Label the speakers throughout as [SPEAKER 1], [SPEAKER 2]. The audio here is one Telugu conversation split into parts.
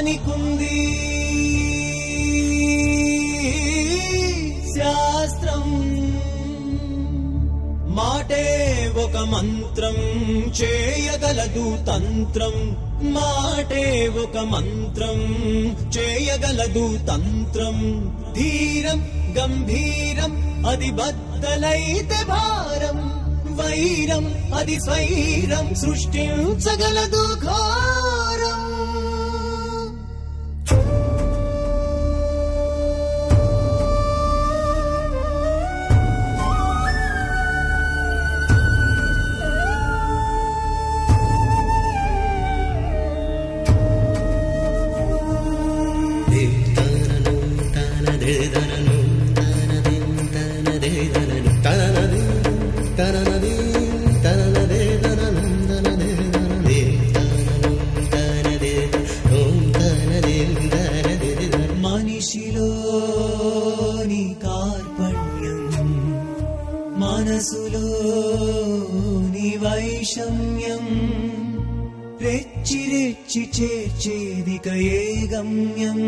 [SPEAKER 1] దానికుంది శాస్త్రం. మాటే ఒక మంత్రం చేయగలదు తంత్రం. మాటే ఒక మంత్రం చేయగలదు తంత్రం. ధీరం గంభీరం అది బద్దలైతే భారం. వైరం అది స్వైరం సృష్టించగలదు ఘోరం. మనిషిలోని కార్పణ్యం మనసులోని వైషమ్యం రెచ్చి రెచ్చి చేర్చేదిక ఏ గమ్యం.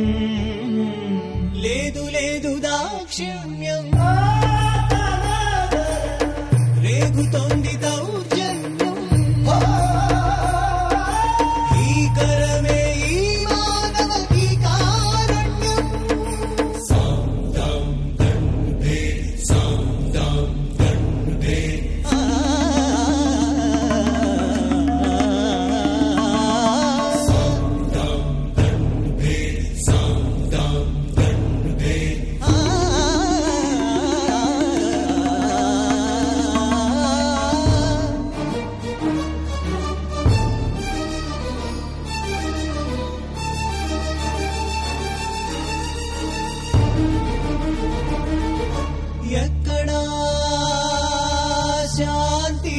[SPEAKER 1] లేదు లేదు దాక్షిణ్యం రేగుతోంది దౌర్జన్యం. భీకరమే ఈ మానవకి కారణ్యం. సాందం దండే సాందం దండే సాందం దండే సాందం దండే. ఎక్కడా శాంతి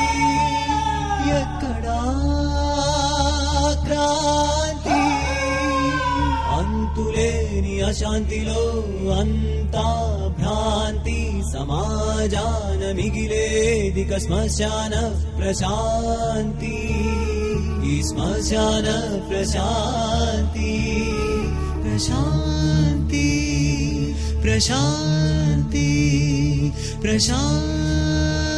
[SPEAKER 1] ఎక్కడా క్రాంతి. అంతులేని అశాంతిలో అంతా భ్రాంతి. సమాజాన మిగిలేదిక శ్మశాన ప్రశాంతి. ఈ శ్మశాన ప్రశాంతి ప్రశాంతి ప్రశాంతి ప్రశాంతి.